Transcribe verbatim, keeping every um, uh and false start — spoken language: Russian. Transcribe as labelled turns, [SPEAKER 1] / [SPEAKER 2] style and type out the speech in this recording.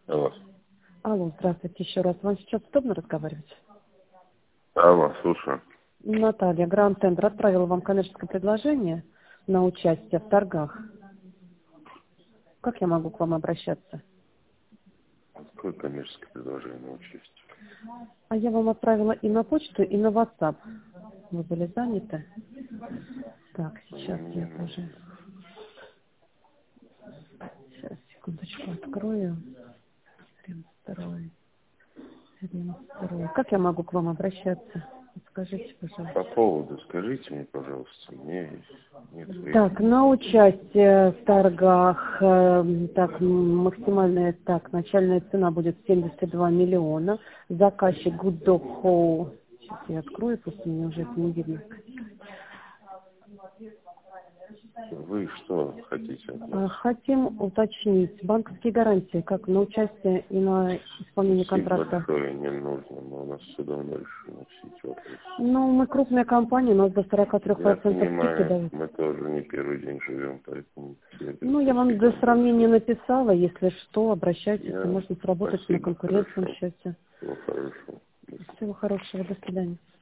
[SPEAKER 1] Алло.
[SPEAKER 2] Алло, здравствуйте еще раз. Вам сейчас удобно разговаривать?
[SPEAKER 1] Алло, слушаю.
[SPEAKER 2] Наталья, Гранд Тендер отправила вам коммерческое предложение на участие в торгах. Как я могу к вам обращаться?
[SPEAKER 1] Какое коммерческое предложение на участие?
[SPEAKER 2] А я вам отправила и на почту, и на WhatsApp. Вы были заняты? Так, сейчас
[SPEAKER 1] Мне не
[SPEAKER 2] я тоже...
[SPEAKER 1] нужно.
[SPEAKER 2] Сейчас, секундочку, открою. Рим второй. Рим второй. Как я могу к вам обращаться? Скажите, пожалуйста.
[SPEAKER 1] По поводу, скажите мне, пожалуйста, мне нет
[SPEAKER 2] Так,
[SPEAKER 1] времени.
[SPEAKER 2] на участие в торгах, э, так, м, максимальная, так, начальная цена будет семьдесят два миллиона. Заказчик Good Dog Hall. Сейчас я открою, просто мне уже это не видно.
[SPEAKER 1] Вы что хотите от нас?
[SPEAKER 2] А, Хотим уточнить банковские гарантии, как на участие и на исполнение
[SPEAKER 1] Спасибо
[SPEAKER 2] контракта.
[SPEAKER 1] большое, не нужно, но у нас все давно решено, все эти вопросы.
[SPEAKER 2] Ну, мы крупная компания, у нас до сорок три
[SPEAKER 1] Я
[SPEAKER 2] процентов скидки
[SPEAKER 1] понимаю,
[SPEAKER 2] дают.
[SPEAKER 1] мы тоже не первый день живем, поэтому все это
[SPEAKER 2] Ну, я вам
[SPEAKER 1] спасибо
[SPEAKER 2] для
[SPEAKER 1] вам
[SPEAKER 2] сравнения
[SPEAKER 1] большое.
[SPEAKER 2] написала, если что, обращайтесь, и
[SPEAKER 1] Я,
[SPEAKER 2] можно сработать на
[SPEAKER 1] спасибо,
[SPEAKER 2] конкурентном
[SPEAKER 1] хорошо,
[SPEAKER 2] счете.
[SPEAKER 1] всего хорошего. До
[SPEAKER 2] Всего хорошего, до свидания.